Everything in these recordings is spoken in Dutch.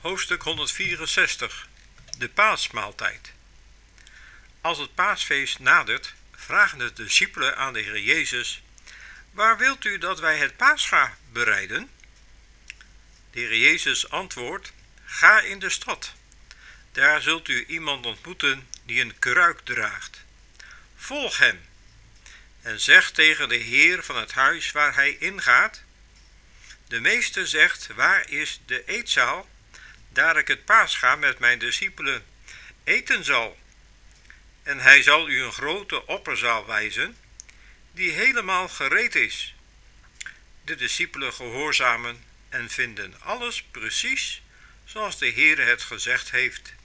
Hoofdstuk 164. De paasmaaltijd. Als het paasfeest nadert, vragen de discipelen aan de Heer Jezus: waar wilt u dat wij het paascha bereiden? De Heer Jezus antwoordt: ga in de stad. Daar zult u iemand ontmoeten die een kruik draagt. Volg hem en zeg tegen de Heer van het huis waar hij ingaat: de meester zegt, waar is de eetzaal, daar ik het paascha met mijn discipelen eten zal? En hij zal u een grote opperzaal wijzen, die helemaal gereed is. De discipelen gehoorzamen en vinden alles precies zoals de Heer het gezegd heeft.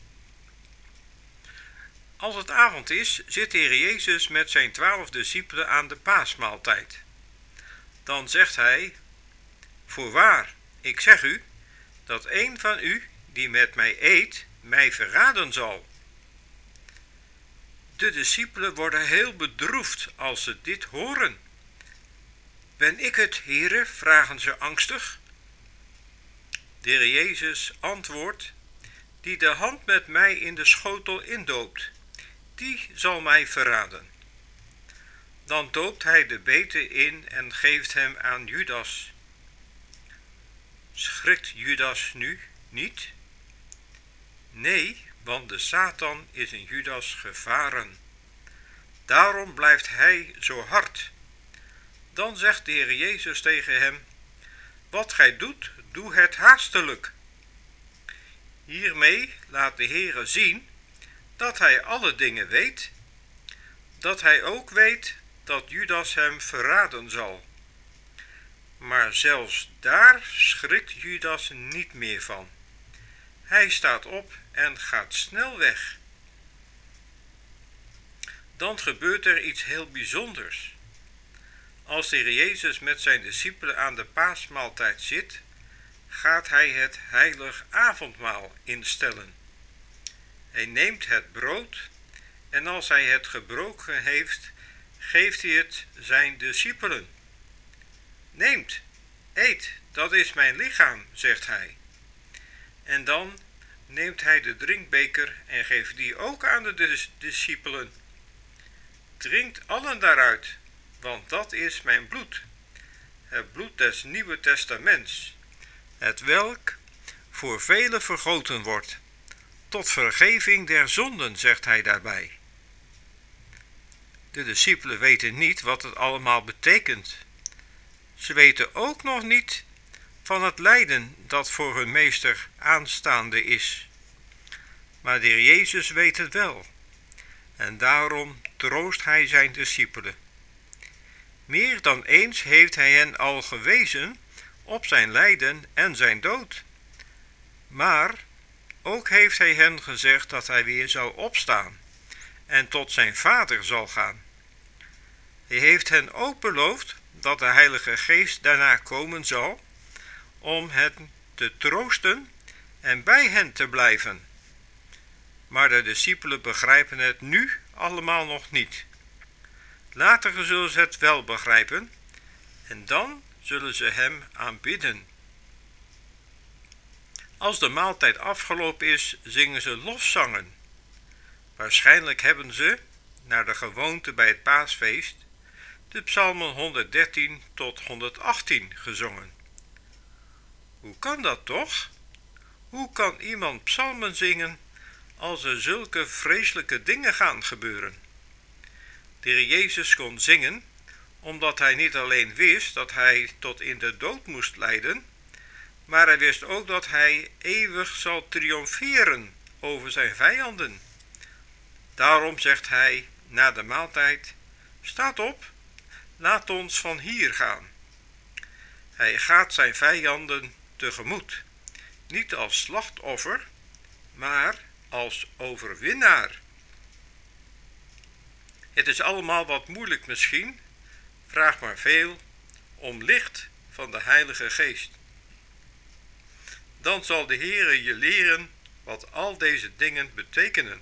Als het avond is, zit de Heer Jezus met zijn 12 discipelen aan de paasmaaltijd. Dan zegt hij: voorwaar, ik zeg u, dat een van u die met mij eet, mij verraden zal. De discipelen worden heel bedroefd als ze dit horen. Ben ik het, Heere? Vragen ze angstig. De Heer Jezus antwoordt: die de hand met mij in de schotel indoopt, die zal mij verraden. Dan doopt hij de bete in en geeft hem aan Judas. Schrikt Judas nu niet? Nee, want de Satan is in Judas gevaren. Daarom blijft hij zo hard. Dan zegt de Heer Jezus tegen hem: wat gij doet, doe het haastelijk. Hiermee laat de Heere zien dat hij alle dingen weet, dat hij ook weet dat Judas hem verraden zal. Maar zelfs daar schrikt Judas niet meer van. Hij staat op en gaat snel weg. Dan gebeurt er iets heel bijzonders. Als de Heer Jezus met zijn discipelen aan de paasmaaltijd zit, gaat hij het heilig avondmaal instellen. Hij neemt het brood en als hij het gebroken heeft, geeft hij het zijn discipelen. Neemt, eet, dat is mijn lichaam, zegt hij. En dan neemt hij de drinkbeker en geeft die ook aan de discipelen. Drinkt allen daaruit, want dat is mijn bloed, het bloed des Nieuwe Testaments, het welk voor velen vergoten wordt, tot vergeving der zonden, zegt hij daarbij. De discipelen weten niet wat het allemaal betekent. Ze weten ook nog niet van het lijden dat voor hun meester aanstaande is. Maar de Heer Jezus weet het wel. En daarom troost hij zijn discipelen. Meer dan eens heeft hij hen al gewezen op zijn lijden en zijn dood. Maar ook heeft hij hen gezegd dat hij weer zou opstaan en tot zijn Vader zal gaan. Hij heeft hen ook beloofd dat de Heilige Geest daarna komen zal om hen te troosten en bij hen te blijven. Maar de discipelen begrijpen het nu allemaal nog niet. Later zullen ze het wel begrijpen en dan zullen ze hem aanbidden. Als de maaltijd afgelopen is, zingen ze lofzangen. Waarschijnlijk hebben ze, naar de gewoonte bij het paasfeest, de psalmen 113 tot 118 gezongen. Hoe kan dat toch? Hoe kan iemand psalmen zingen als er zulke vreselijke dingen gaan gebeuren? De Heer Jezus kon zingen omdat hij niet alleen wist dat hij tot in de dood moest lijden, maar hij wist ook dat hij eeuwig zal triomferen over zijn vijanden. Daarom zegt hij na de maaltijd: staat op, laat ons van hier gaan. Hij gaat zijn vijanden tegemoet, niet als slachtoffer, maar als overwinnaar. Het is allemaal wat moeilijk misschien, vraag maar veel om licht van de Heilige Geest. Dan zal de Heere je leren wat al deze dingen betekenen.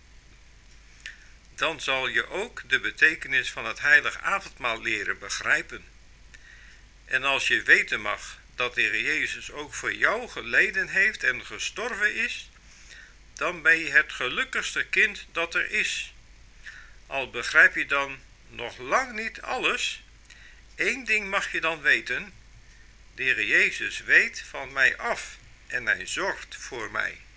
Dan zal je ook de betekenis van het heilig avondmaal leren begrijpen. En als je weten mag dat de Heer Jezus ook voor jou geleden heeft en gestorven is, dan ben je het gelukkigste kind dat er is. Al begrijp je dan nog lang niet alles, één ding mag je dan weten: de Heer Jezus weet van mij af en hij zorgt voor mij.